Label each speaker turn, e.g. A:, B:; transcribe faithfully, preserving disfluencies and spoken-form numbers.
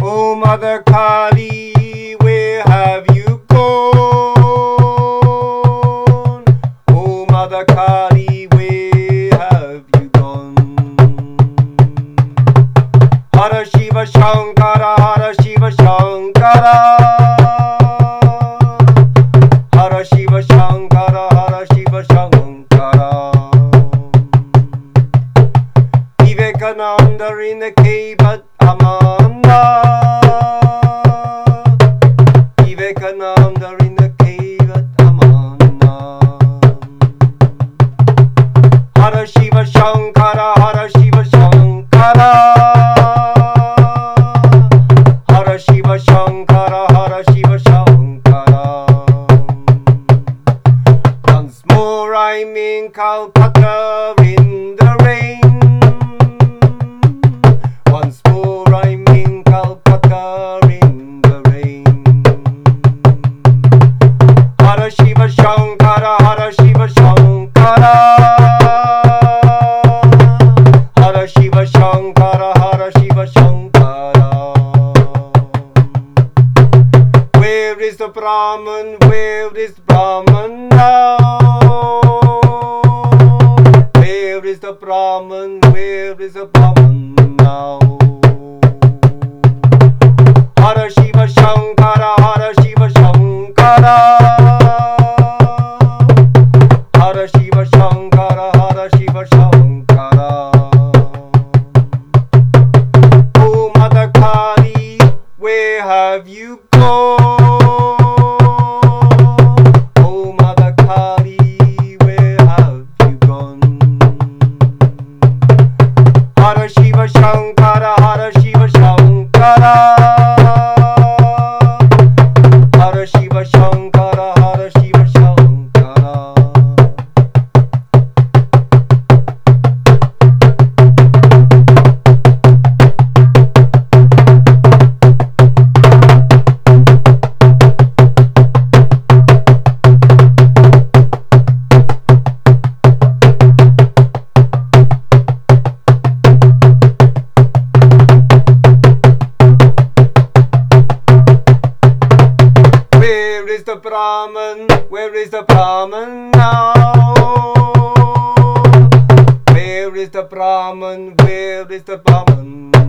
A: Oh Mother Kali, where have you gone? Oh Mother Kali, where have you gone? Hara Shiva Shankara, Hara Shiva Shankara, Hara Shiva Shankara, Hara Shiva Shankara. Vivekananda in the cave at Amanda, Vivekananda in the cave at Amanda. Hara Shiva Shankara, Hara Shiva Shankara, Hara Shiva Shankara, Hara Shiva Shankara. Once more I'm in Calcutta in the rain. Once more I'm in Calcutta in the rain. Hara Shiva Shankara, Hara Shiva Shankara, Hara Shiva Shankara, Hara Shiva Shankara. Where is the Brahman? Where is Brahman now? Where is the Brahman? Where is the Brahman now? Hara Shiva Shankara, Hara Shiva Shankara, Hara Shiva Shankara, Hara Shiva Shankara. Oh Mother Kali, where have you gone? Oh Mother Kali, where have you gone? Hara Shiva Shankara, Hara Shiva Shankara, Hara Shiva Shankara, Hara Shiva Shankara. Where is the Brahman? Where is the Brahman now? Where is the Brahman? Where is the Brahman